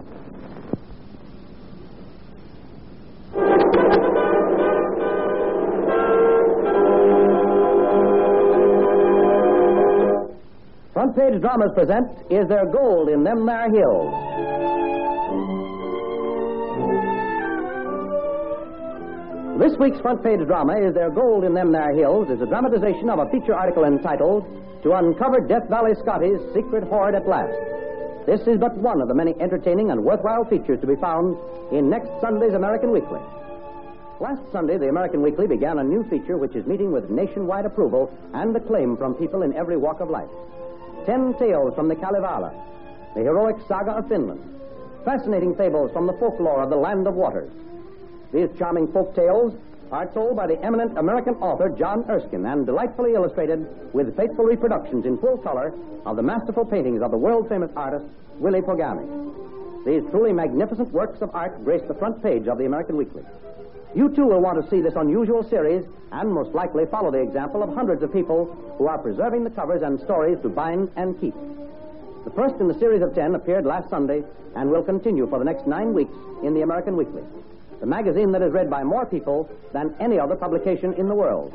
Front Page Dramas present Is There Gold in Them There Hills? This week's Front Page drama, Is There Gold in Them There Hills, is a dramatization of a feature article entitled To Uncover Death Valley Scotty's Secret Hoard at Last. This is but one of the many entertaining and worthwhile features to be found in next Sunday's American Weekly. Last Sunday, the American Weekly began a new feature which is meeting with nationwide approval and acclaim from people in every walk of life. 10 tales from the Kalevala, the heroic saga of Finland, fascinating fables from the folklore of the Land of Waters. These charming folk tales are told by the eminent American author John Erskine and delightfully illustrated with faithful reproductions in full color of the masterful paintings of the world-famous artist Willie Pogami. These truly magnificent works of art grace the front page of the American Weekly. You, too, will want to see this unusual series and most likely follow the example of hundreds of people who are preserving the covers and stories to bind and keep. The first in the series of 10 appeared last Sunday and will continue for the next 9 weeks in the American Weekly, the magazine that is read by more people than any other publication in the world.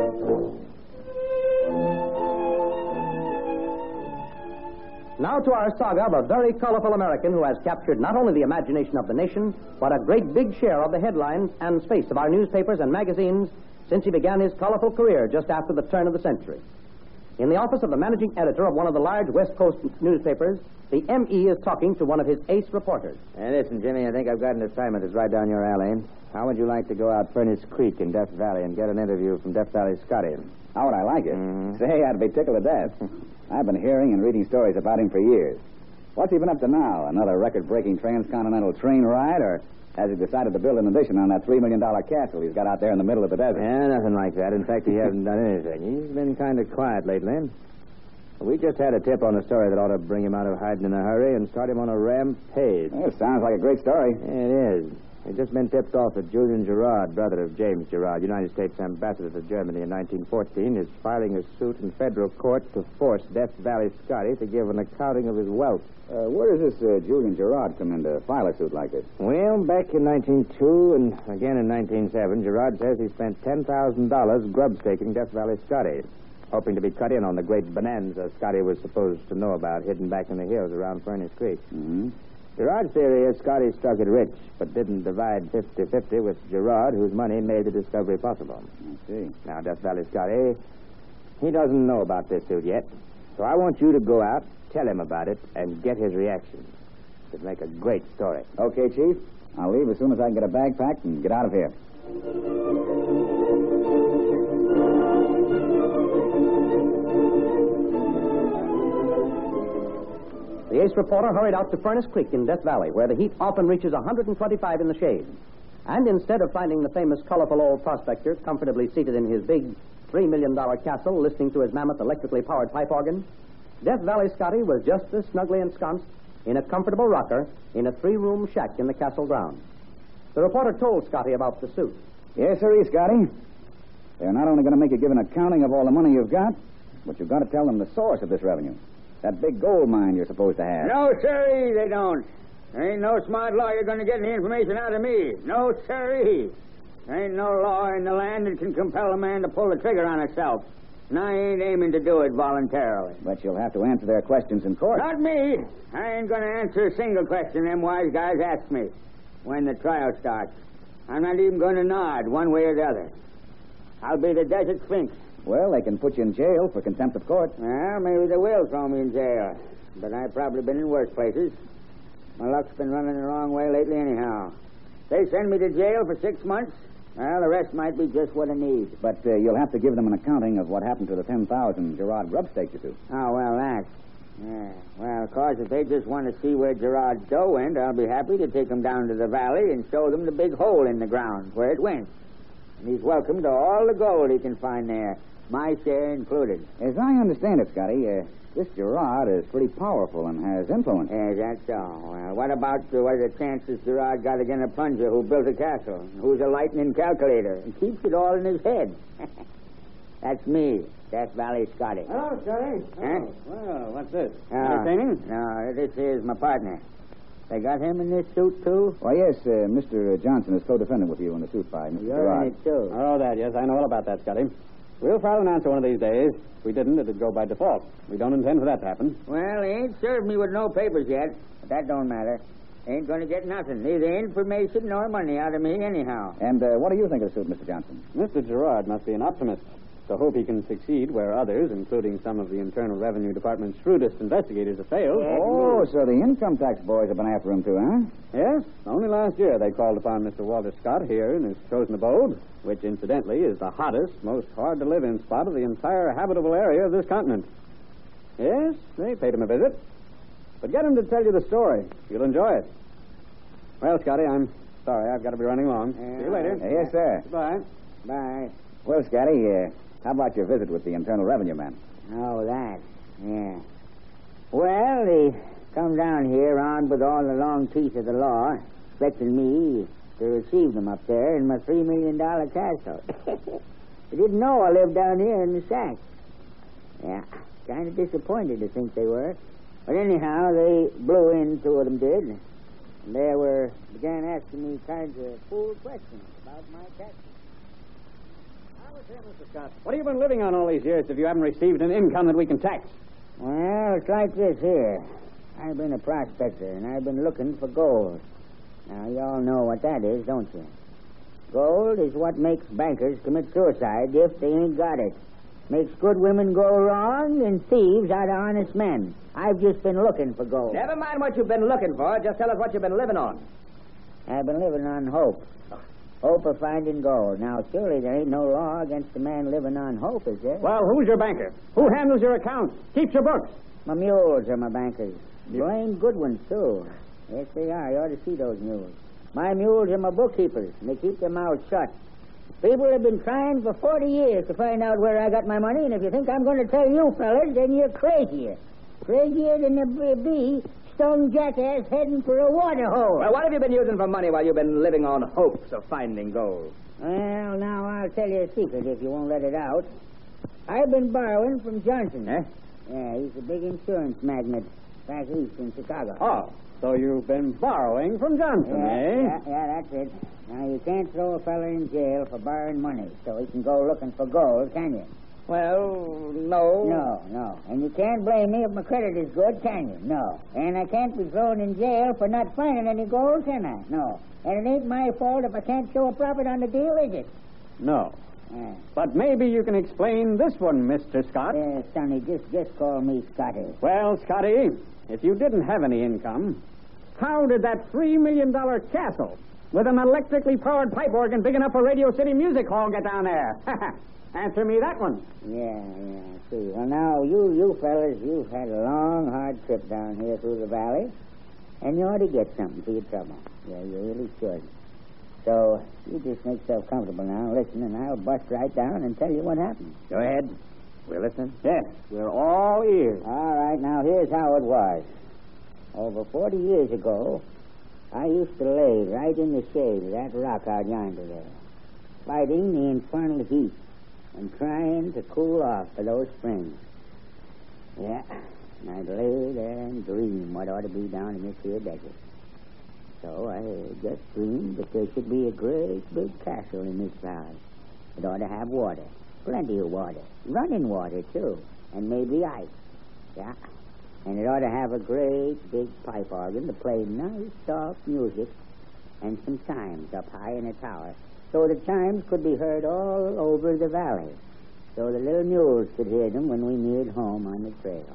Now to our saga of a very colorful American who has captured not only the imagination of the nation, but a great big share of the headlines and space of our newspapers and magazines since he began his colorful career just after the turn of the century. In the office of the managing editor of one of the large West Coast newspapers, the M.E. is talking to one of his ace reporters. Listen, Jimmy, I think I've got an assignment that's right down your alley. How would you like to go out Furnace Creek in Death Valley and get an interview from Death Valley Scotty? How would I like it? Say, I'd be tickled to death. I've been hearing and reading stories about him for years. What's he been up to now? Another record-breaking transcontinental train ride, or has he decided to build an addition on that $3 million castle he's got out there in the middle of the desert? Yeah, nothing like that. In fact, he hasn't done anything. He's been kind of quiet lately. We just had a tip on a story that ought to bring him out of hiding in a hurry and start him on a rampage. Well, sounds like a great story. Yeah, it is. It's just been tipped off that Julian Gerard, brother of James Gerard, United States ambassador to Germany in 1914, is filing a suit in federal court to force Death Valley Scotty to give an accounting of his wealth. Where does this Julian Gerard come in to file a suit like this? Well, back in 1902 and again in 1907, Gerard says he spent $10,000 grub-staking Death Valley Scotty, hoping to be cut in on the great bonanza Scotty was supposed to know about hidden back in the hills around Furnace Creek. Mm-hmm. Gerard's theory is Scotty struck it rich, but didn't divide 50-50 with Gerard, whose money made the discovery possible. I see. Now, Death Valley Scotty, he doesn't know about this suit yet, so I want you to go out, tell him about it, and get his reaction. It'd make a great story. Okay, Chief. I'll leave as soon as I can get a bag packed and get out of here. The ace reporter hurried out to Furnace Creek in Death Valley, where the heat often reaches 125 in the shade. And instead of finding the famous colorful old prospector comfortably seated in his big $3 million castle listening to his mammoth electrically powered pipe organ, Death Valley Scotty was just as snugly ensconced in a comfortable rocker in a 3-room shack in the castle grounds. The reporter told Scotty about the suit. Yes, sir, Scotty. They're not only going to make you give an accounting of all the money you've got, but you've got to tell them the source of this revenue. That big gold mine you're supposed to have. No, sirree, they don't. There ain't no smart lawyer going to get any information out of me. No, sirree. There ain't no law in the land that can compel a man to pull the trigger on himself. And I ain't aiming to do it voluntarily. But you'll have to answer their questions in court. Not me. I ain't going to answer a single question them wise guys ask me when the trial starts. I'm not even going to nod one way or the other. I'll be the Desert Sphinx. Well, they can put you in jail for contempt of court. Well, maybe they will throw me in jail. But I've probably been in worse places. My luck's been running the wrong way lately anyhow. They send me to jail for 6 months. Well, the rest might be just what I need. But you'll have to give them an accounting of what happened to the $10,000 Gerard grub-staked you to. Oh, well, that. Yeah. Well, of course, if they just want to see where Gerard's dough went, I'll be happy to take them down to the valley and show them the big hole in the ground where it went. And he's welcome to all the gold he can find there, my share included. As I understand it, Scotty, this Gerard is pretty powerful and has influence. Yeah, that's so. Well, what about what are the chances Gerard got against a plunger who built a castle, who's a lightning calculator, and keeps it all in his head? That's me, Death Valley Scotty. Hello, Scotty. Huh? Well, what's this? Entertaining? No, this is my partner. They got him in this suit, too? Why, yes, Mr. Johnson is co-defendant with you in the suit fight, Mr. You're Gerard. in it, too. Oh, that, yes. I know all about that, Scotty. We'll file an answer one of these days. If we didn't, it'd go by default. We don't intend for that to happen. Well, he ain't served me with no papers yet, but that don't matter. Ain't going to get nothing, neither information nor money out of me anyhow. And what do you think of the suit, Mr. Johnson? Mr. Gerard must be an optimist. To hope he can succeed where others, including some of the Internal Revenue Department's shrewdest investigators, have failed. Oh, so the income tax boys have been after him, too, huh? Yes, only last year they called upon Mr. Walter Scott here in his chosen abode, which, incidentally, is the hottest, most hard-to-live-in spot of the entire habitable area of this continent. Yes, they paid him a visit. But get him to tell you the story. You'll enjoy it. Well, Scotty, I'm sorry. I've got to be running along. See you later. Yes, sir. Bye. Bye. Well, Scotty, how about your visit with the Internal Revenue man? Oh, that. Yeah. Well, he come down here armed with all the long teeth of the law, expecting me to receive them up there in my $3 million castle. They didn't know I lived down here in the shack. Yeah, kind of disappointed to think they were. But anyhow, they blew in, two of them did. And they began asking me kinds of fool questions about my taxes. Mr. Scott, what have you been living on all these years if you haven't received an income that we can tax? Well, it's like this here. I've been a prospector, and I've been looking for gold. Now, you all know what that is, don't you? Gold is what makes bankers commit suicide if they ain't got it. Makes good women go wrong and thieves out of honest men. I've just been looking for gold. Never mind what you've been looking for. Just tell us what you've been living on. I've been living on hope. Hope of finding gold. Now, surely there ain't no law against a man living on hope, is there? Well, who's your banker? Who handles your accounts? Keeps your books? My mules are my bankers. Blame good ones, too. Yes, they are. You ought to see those mules. My mules are my bookkeepers, and they keep their mouths shut. People have been trying for 40 years to find out where I got my money, and if you think I'm going to tell you fellas, then you're crazier. Crazier than a bee stung jackass heading for a water hole. Well, what have you been using for money while you've been living on hopes of finding gold? Well, now I'll tell you a secret if you won't let it out. I've been borrowing from Johnson. Eh? Yeah, he's a big insurance magnate back east in Chicago. Oh, so you've been borrowing from Johnson, eh? Yeah, that's it. Now, you can't throw a fella in jail for borrowing money so he can go looking for gold, can you? Well, no. No. And you can't blame me if my credit is good, can you? No. And I can't be thrown in jail for not finding any gold, can I? No. And it ain't my fault if I can't show a profit on the deal, is it? No. But maybe you can explain this one, Mr. Scott. Sonny, just call me Scotty. Well, Scotty, if you didn't have any income, how did that $3 million castle with an electrically powered pipe organ big enough for Radio City Music Hall get down there? Answer me that one. Yeah, see. Well, now, you fellas, you've had a long, hard trip down here through the valley, and you ought to get something for your trouble. Yeah, you really should. So, you just make yourself comfortable now, listen, and I'll bust right down and tell you what happened. Go ahead. We're listening. Yes, we're all ears. All right, now, here's how it was. Over 40 years ago, I used to lay right in the shade of that rock out yonder there, fighting the infernal heat and trying to cool off for those springs. Yeah, and I'd lay there and dream what ought to be down in this here desert. So I just dreamed that there should be a great big castle in this valley. It ought to have water, plenty of water, running water, too, and maybe ice. Yeah, and it ought to have a great big pipe organ to play nice, soft music and some chimes up high in a tower, so the chimes could be heard all over the valley, so the little mules could hear them when we neared home on the trail.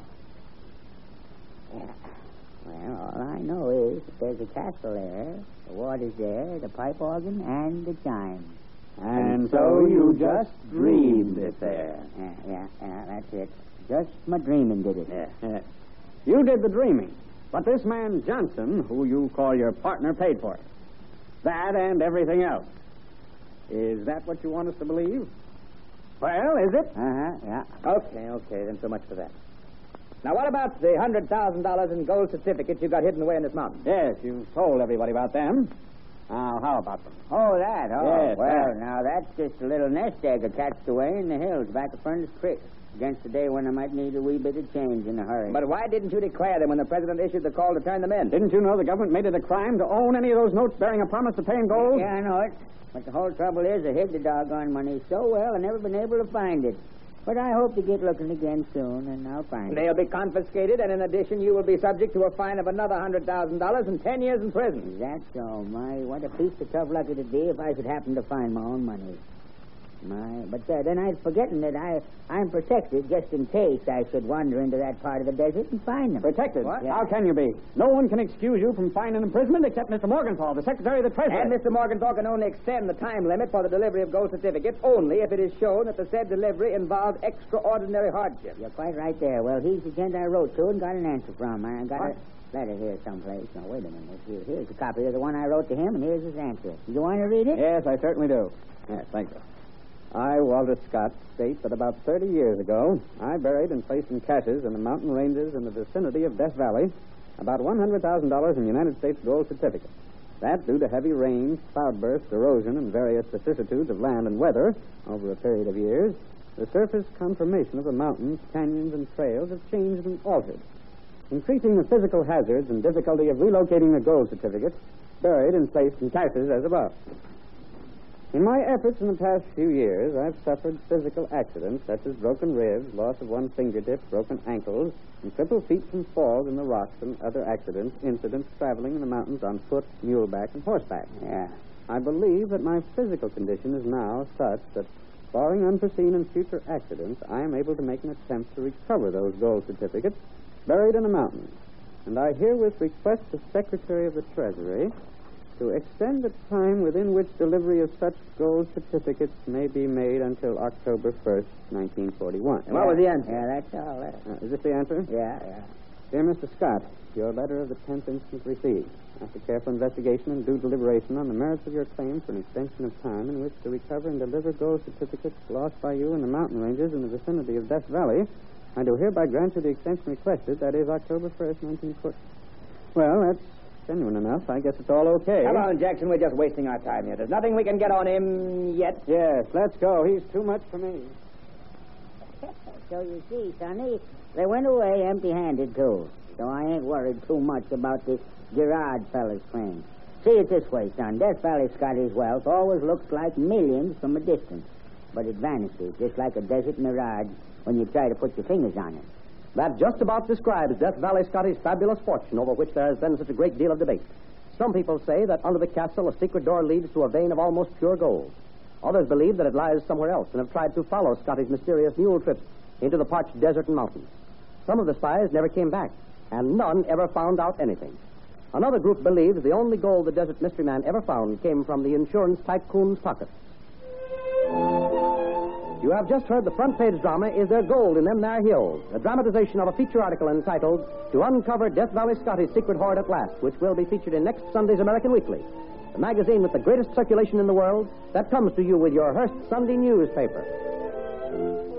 Yeah. Well, all I know is that there's a castle there, the water's there, the pipe organ, and the chimes. And so you just dreamed it there. Yeah, that's it. Just my dreaming did it. Yeah. You did the dreaming, but this man Johnson, who you call your partner, paid for it. That and everything else. Is that what you want us to believe? Well, is it? Yeah. Okay, then so much for that. Now, what about the $100,000 in gold certificates you got hidden away in this mountain? Yes, you told everybody about them. Now, how about them? Oh, that? Oh, yes, well, that. now, that's just a little nest egg attached away in the hills back of Furnace Creek. against the day when I might need a wee bit of change in a hurry. But why didn't you declare them when the president issued the call to turn them in? Didn't you know the government made it a crime to own any of those notes bearing a promise to pay in gold? Yeah, I know it. But the whole trouble is I hid the doggone money so well I never been able to find it. But I hope to get looking again soon, and I'll find it. They'll be confiscated, and in addition, you will be subject to a fine of another $100,000 and 10 years in prison. Is that so? My, what a piece of tough luck it'd be if I should happen to find my own money. But then I'm forgetting that I'm protected just in case I should wander into that part of the desert and find them. Protected? What? Yeah. How can you be? No one can excuse you from fine and imprisonment except Mr. Morgenthau, the Secretary of the Treasury. And Mr. Morgenthau can only extend the time limit for the delivery of gold certificates only if it is shown that the said delivery involved extraordinary hardship. You're quite right there. Well, he's the gent I wrote to and got an answer from. I got a letter here someplace. Now, wait a minute. Here's a copy of the one I wrote to him, and here's his answer. You want to read it? Yes, I certainly do. Yes, thank you. I, Walter Scott, state that about 30 years ago, I buried and placed in caches in the mountain ranges in the vicinity of Death Valley about $100,000 in United States gold certificates. That, due to heavy rains, cloudbursts, erosion, and various vicissitudes of land and weather over a period of years, the surface conformation of the mountains, canyons, and trails have changed and altered, increasing the physical hazards and difficulty of relocating the gold certificates buried and placed in caches as above. In my efforts in the past few years, I've suffered physical accidents such as broken ribs, loss of one fingertip, broken ankles, and crippled feet from falls in the rocks and other incidents traveling in the mountains on foot, muleback, and horseback. Yeah. I believe that my physical condition is now such that, barring unforeseen and future accidents, I am able to make an attempt to recover those gold certificates buried in the mountains. And I herewith request the Secretary of the Treasury to extend the time within which delivery of such gold certificates may be made until October 1st, 1941. And what was the answer? Yeah, that's all. Is this the answer? Yeah. Dear Mr. Scott, your letter of the 10th instant received. After careful investigation and due deliberation on the merits of your claim for an extension of time in which to recover and deliver gold certificates lost by you in the mountain ranges in the vicinity of Death Valley, I do hereby grant you the extension requested, that is, October 1st, 1940. Well, that's genuine enough. I guess it's all okay. Come on, Jackson. We're just wasting our time here. There's nothing we can get on him yet. Yes, let's go. He's too much for me. So you see, Sonny, they went away empty-handed, too. So I ain't worried too much about this Gerard fella's claim. See it this way, son. Death Valley Scotty's wealth always looks like millions from a distance. But it vanishes, just like a desert mirage, when you try to put your fingers on it. That just about describes Death Valley Scotty's fabulous fortune, over which there has been such a great deal of debate. Some people say that under the castle a secret door leads to a vein of almost pure gold. Others believe that it lies somewhere else and have tried to follow Scotty's mysterious mule trips into the parched desert and mountains. Some of the spies never came back, and none ever found out anything. Another group believes the only gold the Desert Mystery Man ever found came from the insurance tycoon's pockets. You have just heard the front page drama, Is There Gold in Them There Hills? A dramatization of a feature article entitled To Uncover Death Valley Scotty's Secret Hoard at Last, which will be featured in next Sunday's American Weekly, the magazine with the greatest circulation in the world that comes to you with your Hearst Sunday newspaper.